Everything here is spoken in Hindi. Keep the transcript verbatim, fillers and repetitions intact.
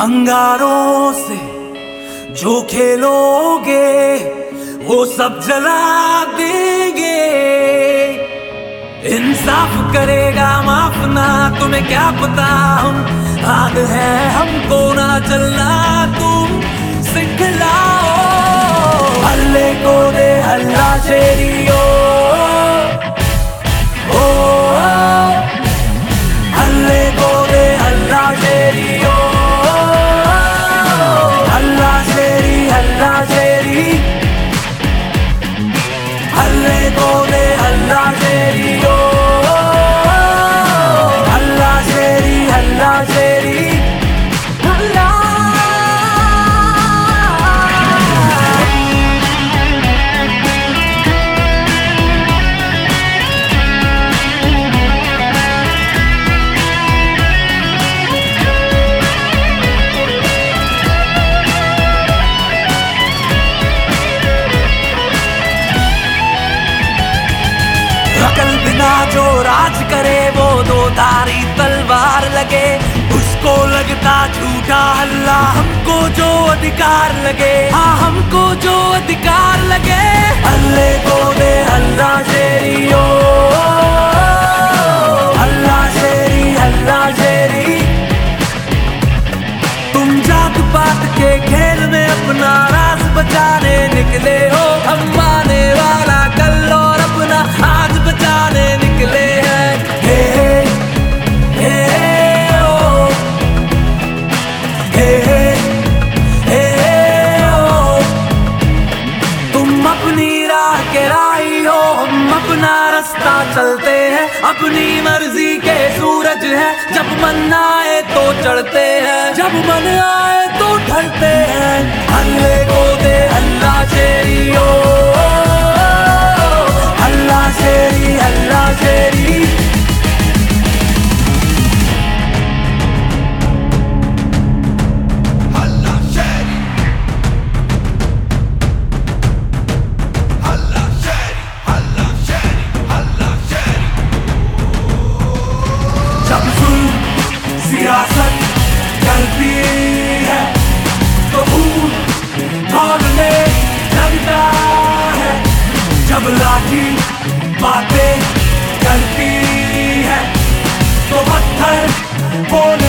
अंगारों से जो खेलोगे वो सब जला देंगे। इंसाफ करेगा माफ ना, तुम्हें क्या पता हम आग है, हमको ना चलना तुम सिखलाओ। हल्ले को दे हल्ला शेरियो, ओ हल्ले को दे हल्ला शेरियो, हल्ला शेरी हल्ला शेरी, हल्ले को दे हल्ला शेरियो, हल्ला शेरी हल्ला शेरी, हल्ला। अकल बिना जो राज करे वो दो धारी तलवार लगे, उसको लगता झूठा हल्ला, हमको जो अधिकार लगे, हाँ हमको जो अधिकार लगे। हल्ले को दे हल्ला शेरियो, हल्ला शेरी हल्ला शेरी। तुम जात पात के खेल में अपना राज बचाने निकले हो, हम आने वाला कल और अपना आज बचाने निकले हैं। हे हे हे ओ, हे हे हे ओ। तुम अपनी राह के राही हो, हम अपना रास्ता चलते हैं, अपनी मर्जी के सूरज है, जब मन आए तो चढ़ते हैं, जब मन आए तो ढलते हैं। हल्ले को दे हल्ला शेरियो, हल्ला शेरी हल्ला शेरी। हल्ला शेरी, हल्ला शेरी, हल्ला शेरी, हल्ला शेरी। जब जुल्म सियासत करती है तो खून खौलने लगता है, जब लाठी बातें करती है तो पत्थर बोलने